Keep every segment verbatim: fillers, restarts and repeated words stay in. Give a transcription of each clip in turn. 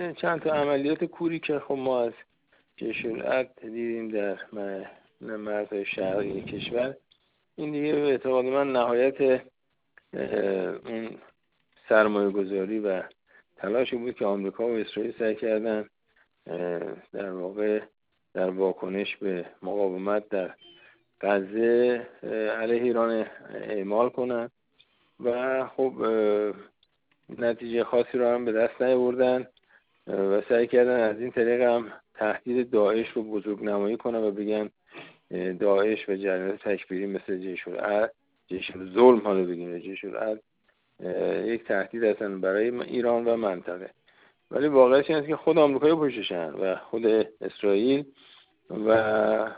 چند تا عملیات کوری که خب ما از جیش العدل دیدیم در مرزهای شرقی کشور، این دیگه به اعتقاد من نهایت اون سرمایه گذاری و تلاشی بود که آمریکا و اسرائیل سعی کردن در واقع در واکنش به مقاومت در غزه علیه ایران اعمال کنند و خب نتیجه خاصی رو هم به دست نیاوردن و سعی کردن از این طریق هم تهدید داعش رو بزرگ نمایی کنن و بگن داعش و جریانات تکفیری مثل جیش العدل، جیش الظلم حالا بگیم جیش العدل یک تهدید هستن برای ایران و منطقه. ولی واقعیت اینه که خود آمریکا پشتشن و خود اسرائیل و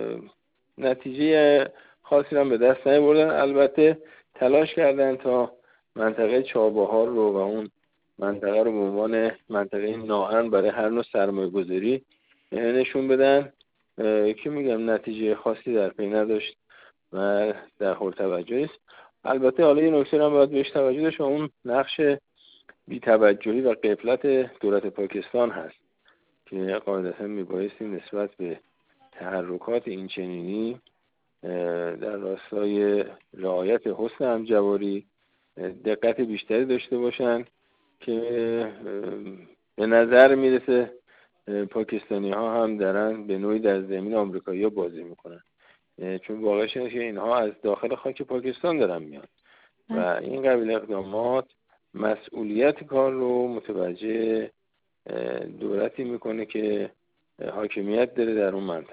نتیجه خاصی هم به دست نیاوردن. البته تلاش کردن تا منطقه چابهار رو و اون منطقه رو به عنوان منطقه ناامن برای هر نوع سرمایه گذاری نشون بدن که میگم نتیجه خاصی در پی نداشت و در حال توجهی است. البته حالا این نکته هم باید بهش توجه داشت، اون نقش بی‌توجهی و غفلت دولت پاکستان هست که قاعدتا میبایستی نسبت به تحرکات این چنینی در راستای رعایت حسن همجواری دقت بیشتری داشته باشن که به نظر میرسه پاکستانی ها هم دارن به نوعی در زمین آمریکایی ها بازی میکنن، چون واقعش اینه که اینها از داخل خاک پاکستان دارن میان و این قبیل اقدامات مسئولیت کار رو متوجه دولتی میکنه که حاکمیت داره در اون منطقه.